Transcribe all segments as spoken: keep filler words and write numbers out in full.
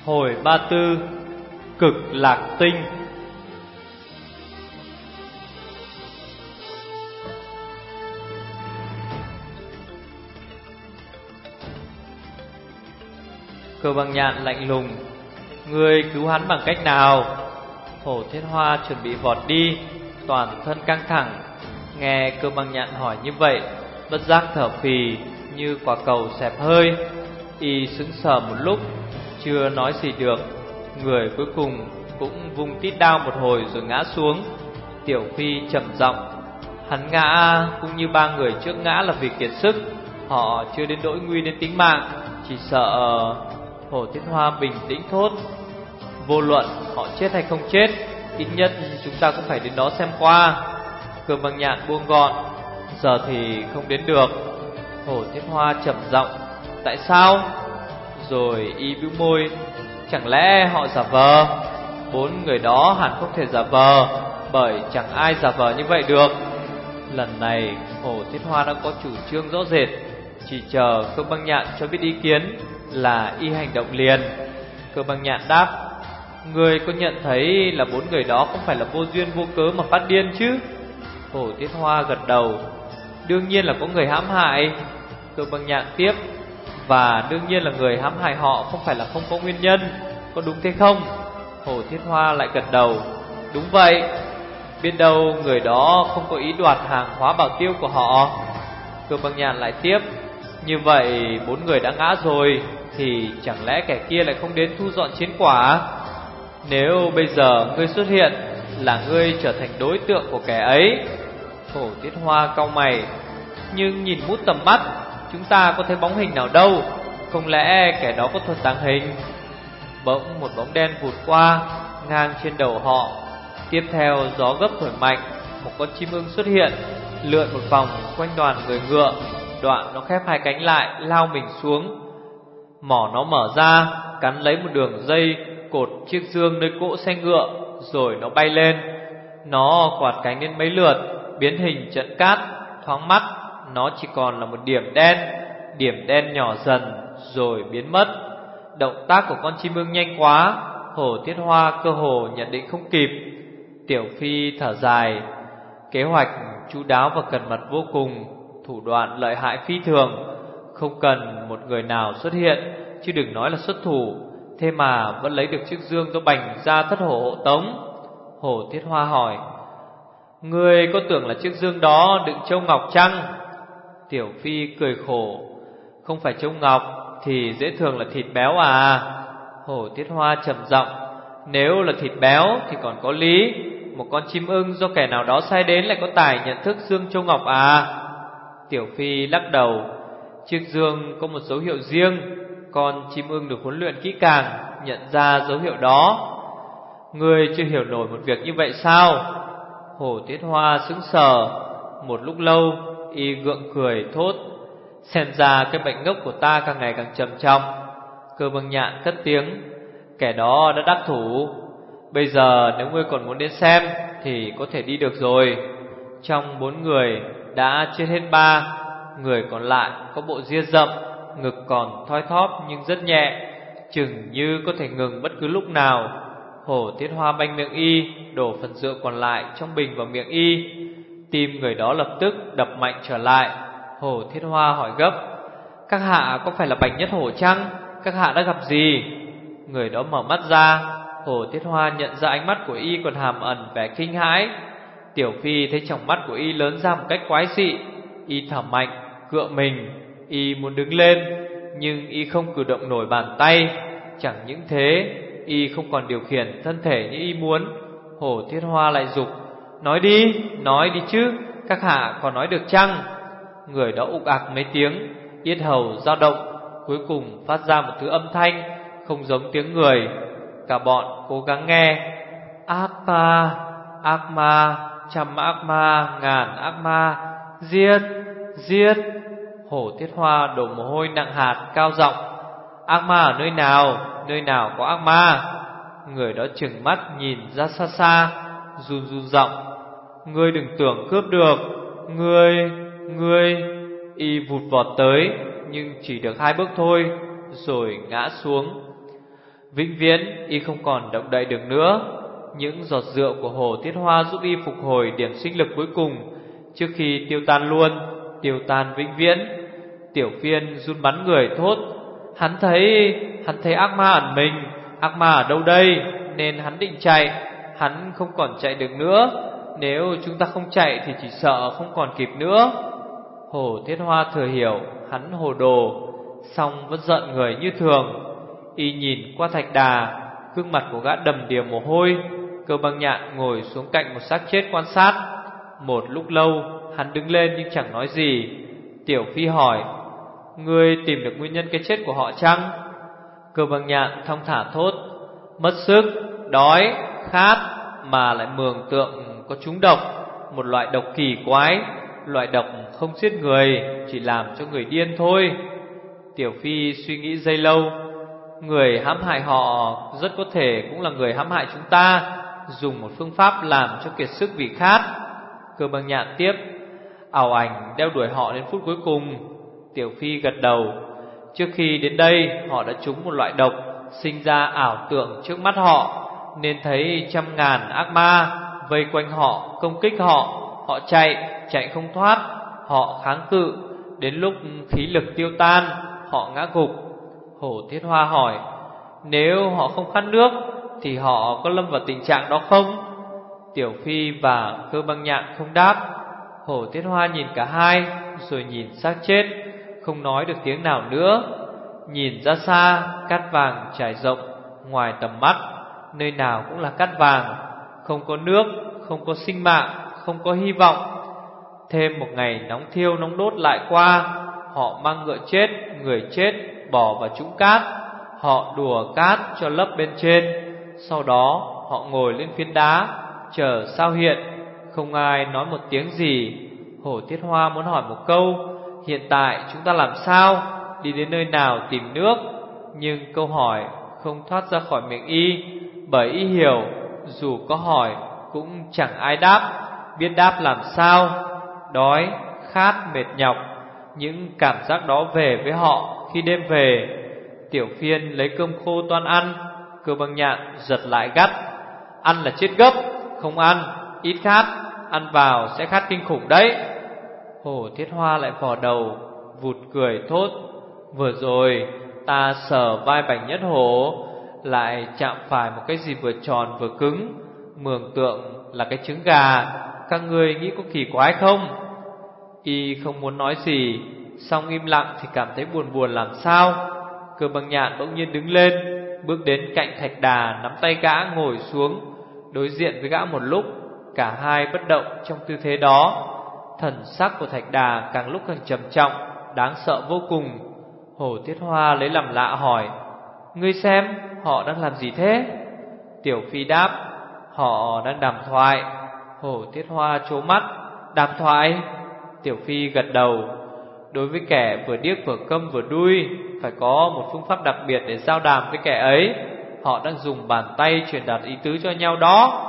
Hồi ba tư, Cực Lạc Tinh. Cơ Băng Nhạn lạnh lùng: Ngươi cứu hắn bằng cách nào? Hổ Thiết Hoa chuẩn bị vọt đi, toàn thân căng thẳng. Nghe Cơ Băng Nhạn hỏi như vậy, bất giác thở phì như quả cầu xẹp hơi. Y sững sờ một lúc, chưa nói gì được. Người cuối cùng cũng vung tít đao một hồi rồi ngã xuống. Tiểu Phi trầm giọng: Hắn ngã cũng như ba người trước ngã là vì kiệt sức. Họ chưa đến nỗi nguy đến tính mạng, chỉ sợ... Hổ Thiết Hoa bình tĩnh thốt: Vô luận họ chết hay không chết, ít nhất chúng ta cũng phải đến đó xem qua. Cơ Băng Nhạn buông gọn: Giờ thì không đến được. Hổ Thiết Hoa trầm giọng: Tại sao? Rồi y bĩu môi: Chẳng lẽ họ giả vờ? Bốn người đó hẳn không thể giả vờ, bởi chẳng ai giả vờ như vậy được. Lần này Hổ Thiết Hoa đã có chủ trương rõ rệt, chỉ chờ Cơ Băng Nhạn cho biết ý kiến là y hành động liền. Cơ Băng Nhạn đáp: Người có nhận thấy là bốn người đó không phải là vô duyên vô cớ mà phát điên chứ? Hổ Thiết Hoa gật đầu: Đương nhiên là có người hãm hại. Cơ Băng Nhạn tiếp: Và đương nhiên là người hãm hại họ không phải là không có nguyên nhân, có đúng thế không? Hổ Thiết Hoa lại gật đầu: Đúng vậy. Biết đâu người đó không có ý đoạt hàng hóa bảo tiêu của họ. Cơ Băng Nhạn lại tiếp: Như vậy bốn người đã ngã rồi, thì chẳng lẽ kẻ kia lại không đến thu dọn chiến quả? Nếu bây giờ ngươi xuất hiện, là ngươi trở thành đối tượng của kẻ ấy. Hổ Thiết Hoa cau mày: Nhưng nhìn mút tầm mắt, chúng ta có thấy bóng hình nào đâu. Không lẽ kẻ đó có thuật tàng hình? Bỗng một bóng đen vụt qua ngang trên đầu họ. Tiếp theo gió gấp thổi mạnh, một con chim ưng xuất hiện, lượn một vòng quanh đoàn người ngựa. Đoạn nó khép hai cánh lại, lao mình xuống. Mỏ nó mở ra, cắn lấy một đường dây cột chiếc dương nơi cỗ xe ngựa, rồi nó bay lên. Nó quạt cánh lên mấy lượt, biến hình trận cát. Thoáng mắt, nó chỉ còn là một điểm đen. Điểm đen nhỏ dần rồi biến mất. Động tác của con chim ưng nhanh quá, Hổ Thiết Hoa cơ hồ nhận định không kịp. Tiểu Phi thở dài: Kế hoạch chu đáo và cẩn mật vô cùng, thủ đoạn lợi hại phi thường. Không cần một người nào xuất hiện, chứ đừng nói là xuất thủ, thế mà vẫn lấy được chiếc dương do Bành gia thất hổ hộ tống. Hổ Thiết Hoa hỏi: Ngươi có tưởng là chiếc dương đó đựng châu ngọc chăng? Tiểu Phi cười khổ: Không phải châu ngọc thì dễ thường là thịt béo à? Hổ Thiết Hoa trầm giọng: Nếu là thịt béo thì còn có lý. Một con chim ưng do kẻ nào đó sai đến lại có tài nhận thức dương châu ngọc à? Tiểu Phi lắc đầu: Chiếc dương có một dấu hiệu riêng, con chim ưng được huấn luyện kỹ càng, nhận ra dấu hiệu đó. Ngươi chưa hiểu nổi một việc như vậy sao? Hổ Thiết Hoa sững sờ một lúc lâu, y gượng cười thốt: Xem ra cái bệnh ngốc của ta càng ngày càng trầm trọng. Cơ Băng Nhạn cất tiếng: Kẻ đó đã đắc thủ. Bây giờ nếu ngươi còn muốn đến xem thì có thể đi được rồi. Trong bốn người đã chết hết ba, người còn lại có bộ ria rậm, ngực còn thoi thóp nhưng rất nhẹ, chừng như có thể ngừng bất cứ lúc nào. Hổ Thiết Hoa banh miệng y, đổ phần rượu còn lại trong bình vào miệng y. Tim người đó lập tức đập mạnh trở lại. Hổ Thiết Hoa hỏi gấp: Các hạ có phải là Bành Nhất Hổ chăng? Các hạ đã gặp gì? Người đó mở mắt ra. Hổ Thiết Hoa nhận ra ánh mắt của y còn hàm ẩn vẻ kinh hãi. Tiểu Phi thấy trong mắt của y lớn ra một cách quái dị. Y thở mạnh, cựa mình. Y muốn đứng lên, nhưng y không cử động nổi bàn tay. Chẳng những thế, y không còn điều khiển thân thể như y muốn. Hổ Thiết Hoa lại dục: Nói đi, nói đi chứ, các hạ còn nói được chăng? Người đó ục ạc mấy tiếng, yết hầu dao động, cuối cùng phát ra một thứ âm thanh không giống tiếng người. Cả bọn cố gắng nghe: Ác ma, ác ma, trăm ác ma, ngàn ác ma, giết, giết. Hổ Thiết Hoa đổ mồ hôi nặng hạt, cao giọng: Ác ma ở nơi nào? Nơi nào có ác ma? Người đó trừng mắt nhìn ra xa xa, run run giọng: Ngươi đừng tưởng cướp được. Ngươi, ngươi. Y vụt vọt tới, nhưng chỉ được hai bước thôi, rồi ngã xuống. Vĩnh viễn y không còn động đậy được nữa. Những giọt rượu của Hồ Thiết Hoa giúp y phục hồi điểm sinh lực cuối cùng, trước khi tiêu tan luôn, tiêu tan vĩnh viễn. Tiểu Phiên run bắn người thốt: Hắn thấy, hắn thấy ác ma ẩn mình. Ác ma ở đâu đây? Nên hắn định chạy. Hắn không còn chạy được nữa. Nếu chúng ta không chạy thì chỉ sợ không còn kịp nữa. Hồ Thiết Hoa thừa hiểu hắn hồ đồ, song vẫn giận người như thường. Y nhìn qua Thạch Đà, gương mặt của gã đầm đìa mồ hôi. Cơ Băng Nhạn ngồi xuống cạnh một xác chết quan sát. Một lúc lâu hắn đứng lên nhưng chẳng nói gì. Tiểu Phi hỏi: Ngươi tìm được nguyên nhân cái chết của họ chăng? Cơ Băng Nhạn thong thả thốt: Mất sức, đói, khát, mà lại mường tượng có trúng độc. Một loại độc kỳ quái. Loại độc không giết người, chỉ làm cho người điên thôi. Tiểu Phi suy nghĩ giây lâu. Người hãm hại họ rất có thể cũng là người hãm hại chúng ta, dùng một phương pháp làm cho kiệt sức vì khát. Cơ Băng Nhạn tiếp: Ảo ảnh đeo đuổi họ đến phút cuối cùng. Tiểu Phi gật đầu. Trước khi đến đây họ đã trúng một loại độc, sinh ra ảo tưởng trước mắt họ, nên thấy trăm ngàn ác ma vây quanh họ, công kích họ. Họ chạy, chạy không thoát. Họ kháng cự, đến lúc khí lực tiêu tan, họ ngã gục. Hồ Thiết Hoa hỏi: Nếu họ không khát nước thì họ có lâm vào tình trạng đó không? Tiểu Phi và Cơ Băng Nhạn không đáp. Hồ Thiết Hoa nhìn cả hai, rồi nhìn xác chết, không nói được tiếng nào nữa. Nhìn ra xa, cát vàng trải rộng ngoài tầm mắt, nơi nào cũng là cát vàng. Không có nước, không có sinh mạng, không có hy vọng. Thêm một ngày nóng thiêu nóng đốt lại qua. Họ mang ngựa chết, người chết bỏ vào trũng cát. Họ đùa cát cho lấp bên trên. Sau đó họ ngồi lên phiến đá, chờ sao hiện. Không ai nói một tiếng gì. Hồ Thiết Hoa muốn hỏi một câu: Hiện tại chúng ta làm sao? Đi đến nơi nào tìm nước? Nhưng câu hỏi không thoát ra khỏi miệng y, bởi y hiểu dù có hỏi cũng chẳng ai đáp. Biết đáp làm sao? Đói, khát, mệt nhọc, những cảm giác đó về với họ khi đêm về. Tiểu Phiên lấy cơm khô toan ăn. Cơ Băng Nhạn giật lại gắt: Ăn là chết gấp, không ăn, ít khát, ăn vào sẽ khát kinh khủng đấy. Hồ Thiết Hoa lại vò đầu, vụt cười thốt: Vừa rồi ta sờ vai Bạch Nhất Hổ, lại chạm phải một cái gì vừa tròn vừa cứng, mường tượng là cái trứng gà. Các ngươi nghĩ có kỳ quái không? Y không muốn nói gì, song im lặng thì cảm thấy buồn buồn làm sao. Cơ Băng Nhạn bỗng nhiên đứng lên, bước đến cạnh Thạch Đà, nắm tay gã ngồi xuống, đối diện với gã một lúc. Cả hai bất động trong tư thế đó. Thần sắc của Thạch Đà càng lúc càng trầm trọng, đáng sợ vô cùng. Hồ Thiết Hoa lấy làm lạ hỏi: Ngươi xem họ đang làm gì thế? Tiểu Phi đáp: Họ đang đàm thoại. Hồ Thiết Hoa trố mắt: Đàm thoại? Tiểu Phi gật đầu. Đối với kẻ vừa điếc vừa câm vừa đuôi, phải có một phương pháp đặc biệt để giao đàm với kẻ ấy. Họ đang dùng bàn tay truyền đạt ý tứ cho nhau đó.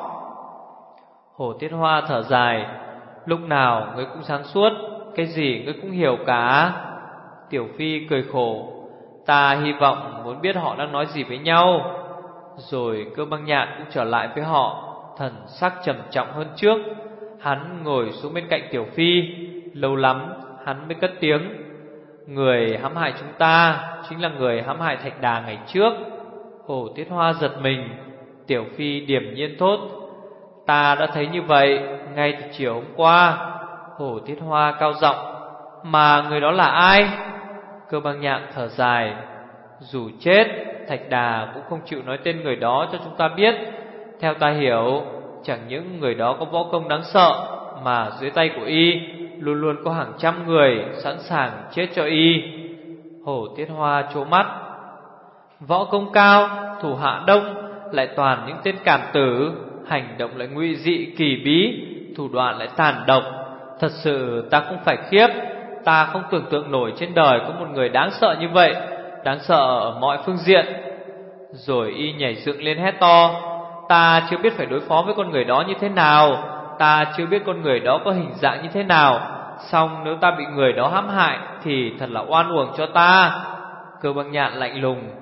Hồ Thiết Hoa thở dài: Lúc nào ngươi cũng sáng suốt, cái gì ngươi cũng hiểu cả. Tiểu Phi cười khổ: Ta hy vọng muốn biết họ đang nói gì với nhau. Rồi Cơ Băng Nhạn cũng trở lại với họ, thần sắc trầm trọng hơn trước. Hắn ngồi xuống bên cạnh Tiểu Phi. Lâu lắm hắn mới cất tiếng: Người hãm hại chúng ta chính là người hãm hại Thạch Đà ngày trước. Hồ Thiết Hoa giật mình. Tiểu Phi điềm nhiên thốt: Ta đã thấy như vậy ngay từ chiều hôm qua. Hồ Thiết Hoa cao giọng: Mà người đó là ai? Cơ Băng Nhạn thở dài: Dù chết, Thạch Đà cũng không chịu nói tên người đó cho chúng ta biết. Theo ta hiểu, chẳng những người đó có võ công đáng sợ, mà dưới tay của y luôn luôn có hàng trăm người sẵn sàng chết cho y. Hồ Thiết Hoa trố mắt: Võ công cao, thủ hạ đông, lại toàn những tên cảm tử, hành động lại ngụy dị kỳ bí, thủ đoạn lại tàn độc. Thật sự ta cũng phải khiếp. Ta không tưởng tượng nổi trên đời có một người đáng sợ như vậy, đáng sợ ở mọi phương diện. Rồi y nhảy dựng lên hét to: Ta chưa biết phải đối phó với con người đó như thế nào. Ta chưa biết con người đó có hình dạng như thế nào. Xong nếu ta bị người đó hãm hại thì thật là oan uổng cho ta. Cơ Băng Nhạn lạnh lùng: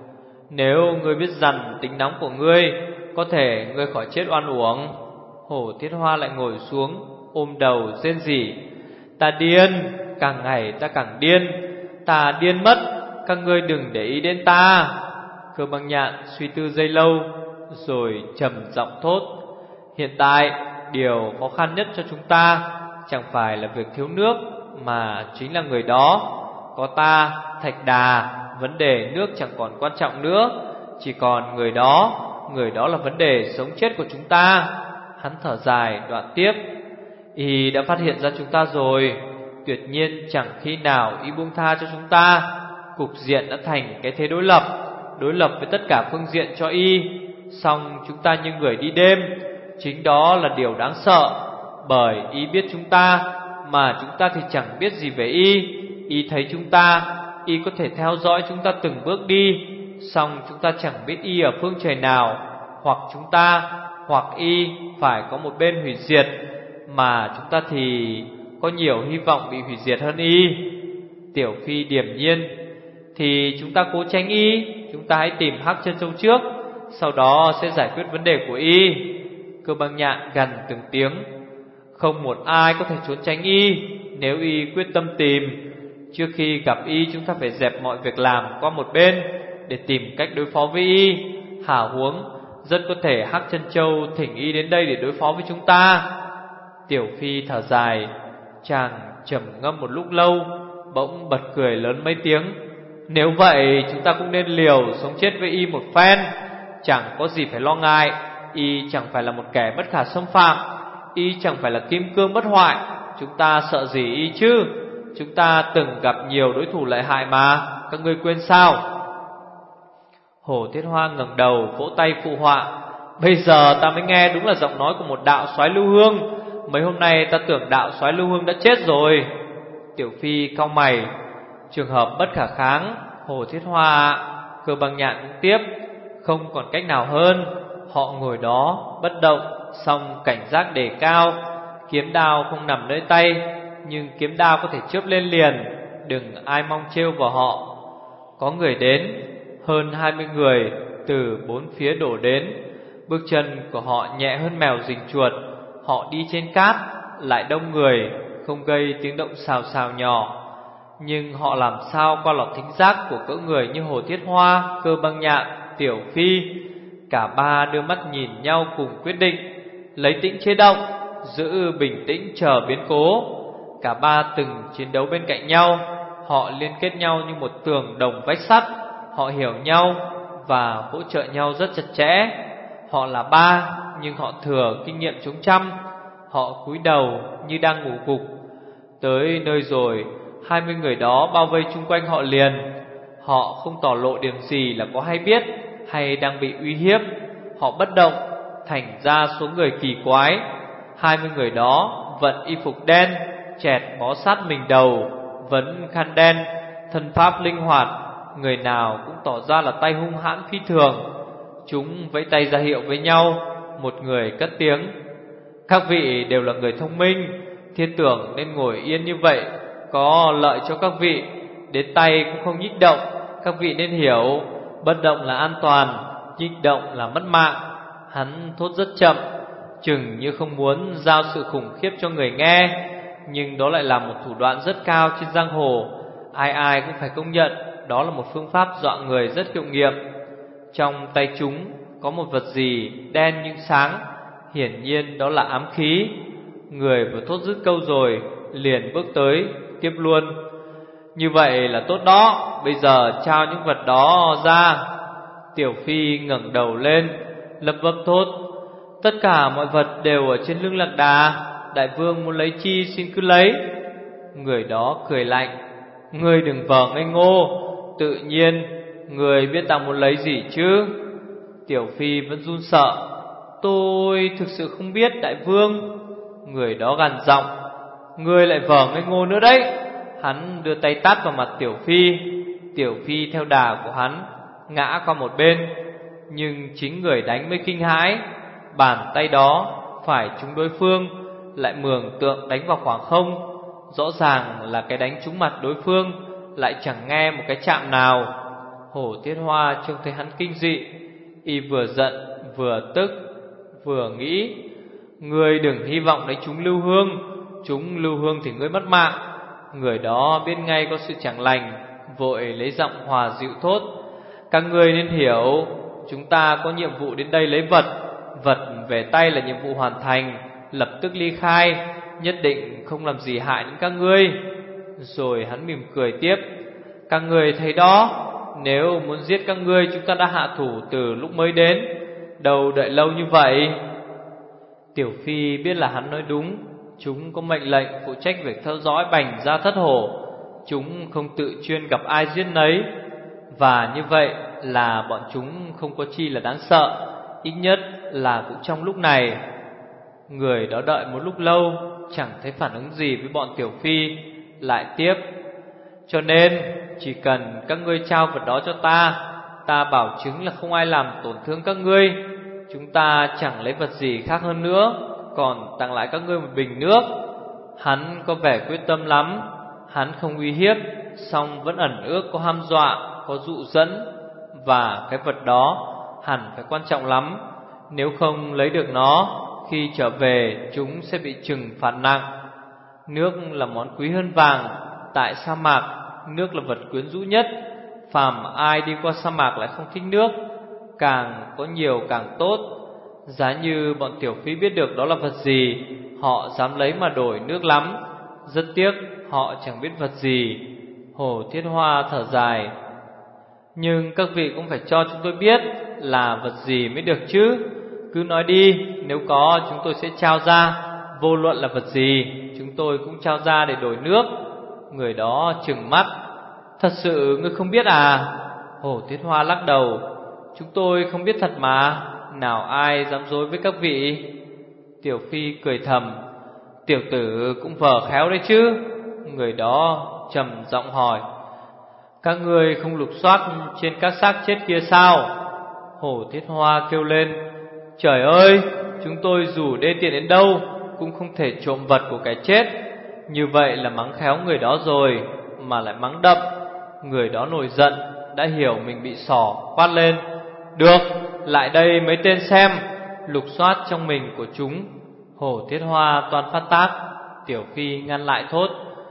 Nếu ngươi biết rằng tính nóng của ngươi, có thể ngươi khỏi chết oan uổng. Hổ Thiết Hoa lại ngồi xuống, ôm đầu rên rỉ. Ta điên, càng ngày ta càng điên. Ta điên mất, các ngươi đừng để ý đến ta. Cơ Băng Nhạn suy tư giây lâu, rồi trầm giọng thốt. Hiện tại, điều khó khăn nhất cho chúng ta chẳng phải là việc thiếu nước, mà chính là người đó. Có ta, Thạch Đà, vấn đề nước chẳng còn quan trọng nữa, chỉ còn người đó. Người đó là vấn đề sống chết của chúng ta. Hắn thở dài đoạn tiếp. Y đã phát hiện ra chúng ta rồi, tuyệt nhiên chẳng khi nào y buông tha cho chúng ta. Cục diện đã thành cái thế đối lập, đối lập với tất cả phương diện cho y. Song chúng ta như người đi đêm, chính đó là điều đáng sợ. Bởi y biết chúng ta, mà chúng ta thì chẳng biết gì về y. Y thấy chúng ta, y có thể theo dõi chúng ta từng bước đi. Song chúng ta chẳng biết y ở phương trời nào. Hoặc chúng ta, hoặc y phải có một bên hủy diệt, mà chúng ta thì có nhiều hy vọng bị hủy diệt hơn y. Tiểu Phi điềm nhiên. Thì chúng ta cố tránh y, chúng ta hãy tìm Hắc Chân Châu trước, sau đó sẽ giải quyết vấn đề của y. Cơ Băng Nhạn gằn từng tiếng. Không một ai có thể trốn tránh y, nếu y quyết tâm tìm. Trước khi gặp y, chúng ta phải dẹp mọi việc làm qua một bên để tìm cách đối phó với y. Hả huống, rất có thể Hắc Chân Châu thỉnh y đến đây để đối phó với chúng ta. Tiểu Phi thở dài. Chàng trầm ngâm một lúc lâu, bỗng bật cười lớn mấy tiếng. Nếu vậy chúng ta cũng nên liều sống chết với y một phen. Chẳng có gì phải lo ngại. Y chẳng phải là một kẻ bất khả xâm phạm, y chẳng phải là kim cương bất hoại. Chúng ta sợ gì y chứ? Chúng ta từng gặp nhiều đối thủ lợi hại mà, các ngươi quên sao? Hổ Thiết Hoa ngẩng đầu vỗ tay phụ họa. Bây giờ ta mới nghe đúng là giọng nói của một đạo soái Lưu Hương. Mấy hôm nay ta tưởng đạo soái Lưu Hương đã chết rồi. Tiểu Phi cau mày. Trường hợp bất khả kháng, Hổ Thiết Hoa. Cơ Băng Nhạn cũng tiếp. Không còn cách nào hơn. Họ ngồi đó bất động, song cảnh giác đề cao. Kiếm đao không nằm nơi tay, nhưng kiếm đao có thể chớp lên liền. Đừng ai mong trêu vào họ. Có người đến, hơn hai mươi người từ bốn phía đổ đến. Bước chân của họ nhẹ hơn mèo rình chuột. Họ đi trên cát, lại đông người, không gây tiếng động xào xào nhỏ. Nhưng họ làm sao qua lọt thính giác của cỡ người như Hổ Thiết Hoa, Cơ Băng Nhạn, Tiểu Phi. Cả ba đưa mắt nhìn nhau cùng quyết định. Lấy tĩnh chế động, giữ bình tĩnh chờ biến cố. Cả ba từng chiến đấu bên cạnh nhau. Họ liên kết nhau như một tường đồng vách sắt. Họ hiểu nhau và hỗ trợ nhau rất chặt chẽ. Họ là ba, nhưng họ thừa kinh nghiệm chống trăm. Họ cúi đầu như đang ngủ gục. Tới nơi rồi, hai mươi người đó bao vây chung quanh họ liền. Họ không tỏ lộ điểm gì là có hay biết hay đang bị uy hiếp. Họ bất động, thành ra số người kỳ quái. Hai mươi người đó vận y phục đen, chẹt bó sát mình đầu, vấn khăn đen, thân pháp linh hoạt. Người nào cũng tỏ ra là tay hung hãn phi thường. Chúng vẫy tay ra hiệu với nhau. Một người cất tiếng. Các vị đều là người thông minh, thiên tưởng nên ngồi yên như vậy có lợi cho các vị. Đến tay cũng không nhích động. Các vị nên hiểu, bất động là an toàn, nhích động là mất mạng. Hắn thốt rất chậm, chừng như không muốn giao sự khủng khiếp cho người nghe. Nhưng đó lại là một thủ đoạn rất cao trên giang hồ. Ai ai cũng phải công nhận đó là một phương pháp dọa người rất hiệu nghiệm. Trong tay chúng có một vật gì đen nhưng sáng, hiển nhiên đó là ám khí. Người vừa thốt dứt câu rồi liền bước tới tiếp luôn. Như vậy là tốt đó, bây giờ trao những vật đó ra. Tiểu Phi ngẩng đầu lên, lấp bấp thốt. Tất cả mọi vật đều ở trên lưng Lạc Đà. Đại vương muốn lấy chi xin cứ lấy. Người đó cười lạnh. Ngươi đừng vờ ngây ngô. Tự nhiên người biết ta muốn lấy gì chứ? Tiểu Phi vẫn run sợ. Tôi thực sự không biết đại vương. Người đó gằn giọng. Ngươi lại vờ ngây ngô nữa đấy. Hắn đưa tay tát vào mặt Tiểu Phi. Tiểu Phi theo đà của hắn ngã qua một bên. Nhưng chính người đánh mới kinh hãi. Bàn tay đó phải trúng đối phương, lại mường tượng đánh vào khoảng không. Rõ ràng là cái đánh trúng mặt đối phương, lại chẳng nghe một cái chạm nào. Hổ Thiết Hoa trông thấy hắn kinh dị, y vừa giận vừa tức, vừa nghĩ: Ngươi đừng hy vọng đánh trúng Lưu Hương, trúng Lưu Hương thì ngươi mất mạng. Người đó biết ngay có sự chẳng lành, vội lấy giọng hòa dịu thốt: Các ngươi nên hiểu, chúng ta có nhiệm vụ đến đây lấy vật, vật về tay là nhiệm vụ hoàn thành, lập tức ly khai, nhất định không làm gì hại đến các ngươi. Rồi hắn mỉm cười tiếp: Các ngươi thấy đó, nếu muốn giết các ngươi, chúng ta đã hạ thủ từ lúc mới đến, đâu đợi lâu như vậy. Tiểu Phi biết là hắn nói đúng, chúng có mệnh lệnh phụ trách việc theo dõi Bành Gia Thất Hổ, chúng không tự chuyên gặp ai giết nấy. Và như vậy là bọn chúng không có chi là đáng sợ, ít nhất là cũng trong lúc này. Người đó đợi một lúc lâu, chẳng thấy phản ứng gì với bọn Tiểu Phi, lại tiếp: Cho nên chỉ cần các ngươi trao vật đó cho ta, ta bảo chứng là không ai làm tổn thương các ngươi. Chúng ta chẳng lấy vật gì khác hơn nữa, còn tặng lại các ngươi một bình nước. Hắn có vẻ quyết tâm lắm, hắn không uy hiếp, song vẫn ẩn ước có hăm dọa, có dụ dẫn. Và cái vật đó hẳn phải quan trọng lắm, nếu không lấy được nó, khi trở về chúng sẽ bị trừng phạt nặng. Nước là món quý hơn vàng, tại sa mạc nước là vật quyến rũ nhất. Phàm ai đi qua sa mạc lại không thích nước, càng có nhiều càng tốt. Giá như bọn Tiểu Phi biết được đó là vật gì, họ dám lấy mà đổi nước lắm. Rất tiếc họ chẳng biết vật gì. Hổ Thiết Hoa thở dài: Nhưng các vị cũng phải cho chúng tôi biết là vật gì mới được chứ. Cứ nói đi, nếu có chúng tôi sẽ trao ra, vô luận là vật gì, chúng tôi cũng trao ra để đổi nước. Người đó trừng mắt: Thật sự ngươi không biết à? Hổ Thiết Hoa lắc đầu: Chúng tôi không biết thật mà, nào ai dám dối với các vị. Tiểu Phi cười thầm: Tiểu tử cũng vờ khéo đấy chứ. Người đó trầm giọng hỏi: Các ngươi không lục soát trên các xác chết kia sao? Hổ Thiết Hoa kêu lên: Trời ơi, chúng tôi dù đê tiện đến đâu cũng không thể trộm vật của kẻ chết. Như vậy là mắng khéo người đó rồi, mà lại mắng đậm. Người đó nổi giận, đã hiểu mình bị xỏ, quát lên: Được, lại đây mấy tên xem, lục soát trong mình của chúng. Hổ Thiết Hoa toan phát tác, Tiểu Phi ngăn lại thốt: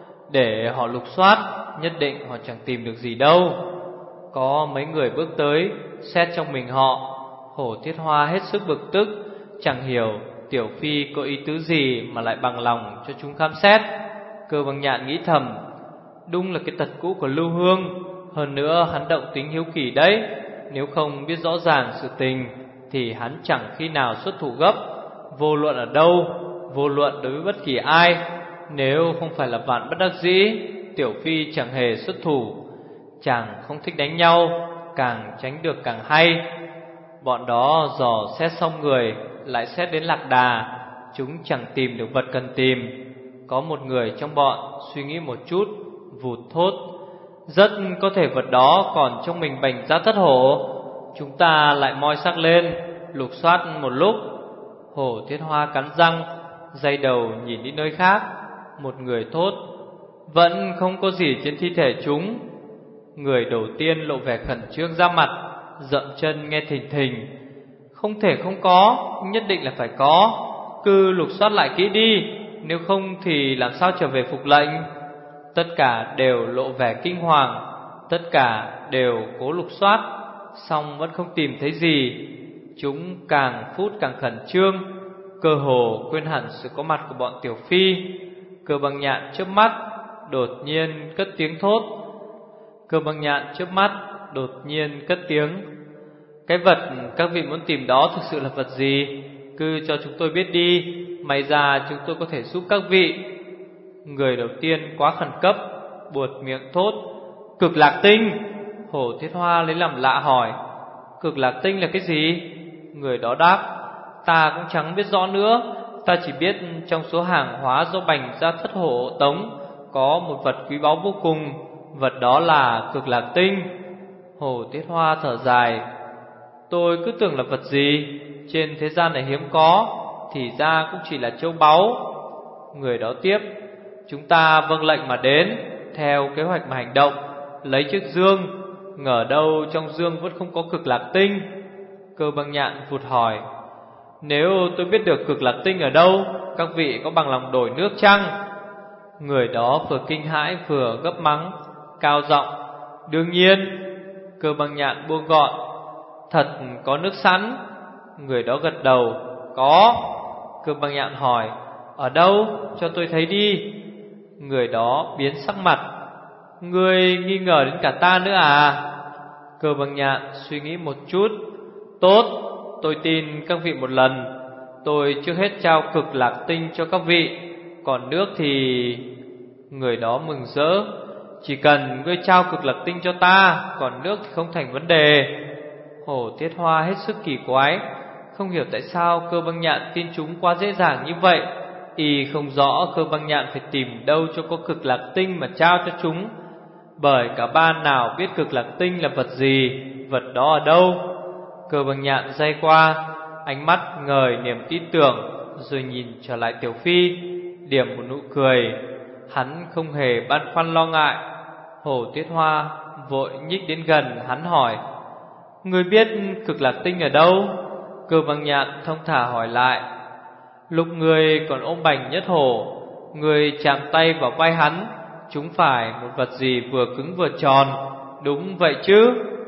Để họ lục soát, nhất định họ chẳng tìm được gì đâu. Có mấy người bước tới, xét trong mình họ. Hổ Thiết Hoa hết sức bực tức, chẳng hiểu Tiểu Phi có ý tứ gì mà lại bằng lòng cho chúng khám xét. Cơ Bằng Nhạn nghĩ thầm: Đúng là cái tật cũ của Lưu Hương. Hơn nữa hắn động tính hiếu kỳ đấy, nếu không biết rõ ràng sự tình thì hắn chẳng khi nào xuất thủ gấp. Vô luận ở đâu, vô luận đối với bất kỳ ai, nếu không phải là vạn bất đắc dĩ, Tiểu Phi chẳng hề xuất thủ. Chàng không thích đánh nhau, càng tránh được càng hay. Bọn đó dò xét xong người, lại xét đến lạc đà, chúng chẳng tìm được vật cần tìm. Có một người trong bọn suy nghĩ một chút, vụt thốt: Rất có thể vật đó còn trong mình Bành Gia Thất Hổ. Chúng ta lại moi xác lên, lục soát một lúc. Hổ Thiết Hoa cắn răng, day đầu nhìn đi nơi khác. Một người thốt: Vẫn không có gì trên thi thể chúng. Người đầu tiên lộ vẻ khẩn trương ra mặt, dậm chân nghe thình thình: Không thể không có, nhất định là phải có. Cứ lục soát lại kỹ đi, nếu không thì làm sao trở về phục lệnh. Tất cả đều lộ vẻ kinh hoàng, tất cả đều cố lục soát, song vẫn không tìm thấy gì. Chúng càng phút càng khẩn trương, cơ hồ quên hẳn sự có mặt của bọn Tiểu Phi. Cơ Bằng Nhạn chớp mắt, đột nhiên cất tiếng thốt: Cơ Bằng Nhạn chớp mắt, đột nhiên cất tiếng: Cái vật các vị muốn tìm đó thực sự là vật gì? Cứ cho chúng tôi biết đi, may ra chúng tôi có thể giúp các vị. Người đầu tiên quá khẩn cấp, buột miệng thốt: Cực lạc tinh. Hổ Thiết Hoa lấy làm lạ hỏi: Cực lạc tinh là cái gì? Người đó đáp: Ta cũng chẳng biết rõ nữa, ta chỉ biết trong số hàng hóa do Bành Gia Thất Hổ tống có một vật quý báu vô cùng, vật đó là cực lạc tinh. Hổ Thiết Hoa thở dài: Tôi cứ tưởng là vật gì trên thế gian này hiếm có, thì ra cũng chỉ là châu báu. Người đó tiếp: Chúng ta vâng lệnh mà đến, theo kế hoạch mà hành động, lấy chiếc dương. ngờ đâu trong dương vẫn không có cực lạc tinh. Cơ Băng Nhạn vụt hỏi: Nếu tôi biết được cực lạc tinh ở đâu, các vị có bằng lòng đổi nước chăng? Người đó vừa kinh hãi vừa gấp mắng, cao giọng: Đương nhiên. Cơ Băng Nhạn buông gọn: Thật có nước sẵn? Người đó gật đầu: Có. Cơ Băng Nhạn hỏi: Ở đâu, cho tôi thấy đi. Người đó biến sắc mặt: Ngươi nghi ngờ đến cả ta nữa à? Cơ Băng Nhạn suy nghĩ một chút: Tốt, tôi tin các vị một lần. Tôi trước hết trao cực lạc tinh cho các vị, còn nước thì... Người đó mừng rỡ: Chỉ cần ngươi trao cực lạc tinh cho ta, còn nước thì không thành vấn đề. Hổ Thiết Hoa hết sức kỳ quái, không hiểu tại sao Cơ Băng Nhạn tin chúng quá dễ dàng như vậy. Y không rõ Cơ Băng Nhạn phải tìm đâu cho có cực lạc tinh mà trao cho chúng, bởi cả ba nào biết cực lạc tinh là vật gì, vật đó ở đâu. Cơ Băng Nhạn day qua, ánh mắt ngời niềm tin tưởng, rồi nhìn trở lại Tiểu Phi, điểm một nụ cười. Hắn không hề băn khoăn lo ngại. Hổ Tiết Hoa vội nhích đến gần hắn hỏi: Ngươi biết cực lạc tinh ở đâu? Cơ Băng Nhạn thông thả hỏi lại: Lúc ngươi còn ôm Bành Nhất Hổ, ngươi chạm tay vào vai hắn, chúng phải một vật gì vừa cứng vừa tròn, đúng vậy chứ?